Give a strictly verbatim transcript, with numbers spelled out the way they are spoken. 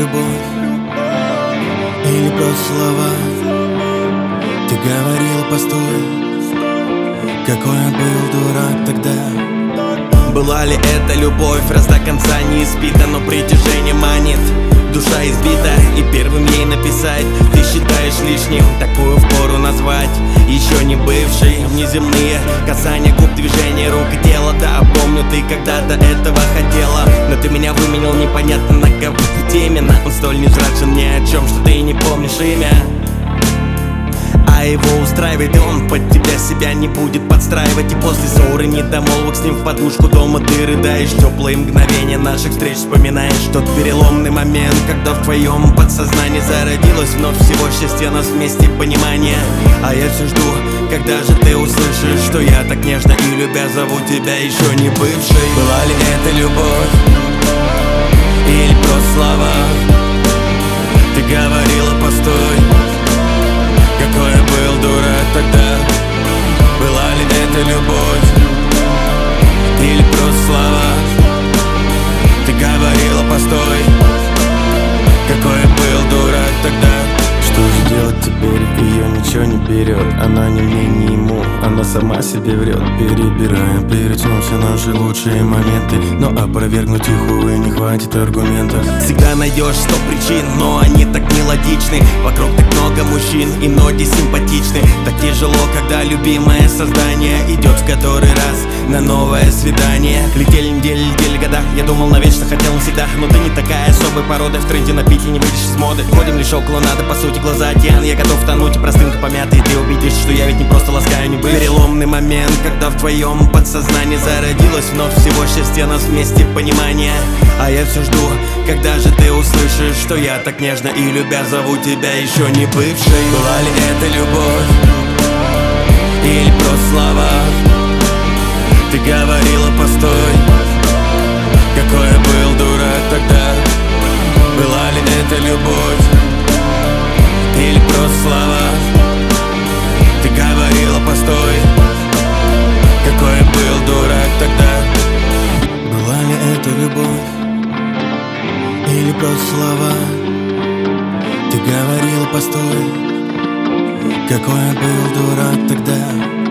любовь или просто слова? Ты говорила, постой, какой я был дурак тогда. Была ли это любовь, раз до конца не испита, но притяжение манит, душа избита, и первым ей написать ты считаешь лишним, такую впору назвать еще не бывшей. Внеземные касания губ, движения рук и тела. Да, помню, ты когда-то этого хотела, но ты меня выменял непонятно на кого, ведь именно он столь невзрачен ни о чем, что ты не помнишь имя. А его устраивает, и он под тебя себя не будет подстраивать. И после ссоры, недомолвок с ним в подушку дома ты рыдаешь. Теплые мгновения наших встреч вспоминаешь. Тот переломный момент, когда в твоем подсознании зародилось вновь всего счастья нас вместе, понимание. А я все жду, когда же ты услышишь, что я так нежно и любя зову тебя еще не бывшей. Была ли это любовь или просто слова? Ты говорила, постой, какой я был дурак тогда. Была ли это любовь или просто слова? Ты говорила, постой, какой я был дурак тогда. Что же делать теперь? Ее ничего не берет. Она ни мне, ни ему, она сама себе врет. Перебираем перед сном все наши лучшие моменты, но опровергнуть их, увы, не хватит аргументов. Всегда найдешь сто причин, но они так мелодичны. Вокруг так много мужчин, и ноги симпатичны. Так тяжело, когда любимое создание идет в который раз на новое свидание. Летели недели, летели года, я думал навечно, хотел навсегда. Но ты не такая особой породы, в тренде на пике не выйдешь из моды. Ходим лишь около надо, по сути глаза океан. Я готов тонуть и простынка помятый, ты убедишься, что я ведь не просто ласкаю, не бывший. Переломный момент, когда в твоем подсознании зародилось вновь всего счастья нас вместе, понимание. А я все жду, когда же ты услышишь, что я так нежно и любя зову тебя еще не бывшей. Была ли это любовь или просто слова? Ты говорила, постой, какой я был дурак тогда. Была ли это любовь или просто слова? Ты говорила, постой, какой я был дурак тогда. Была ли это любовь или просто слова? Ты говорила, постой, какой я был дурак тогда.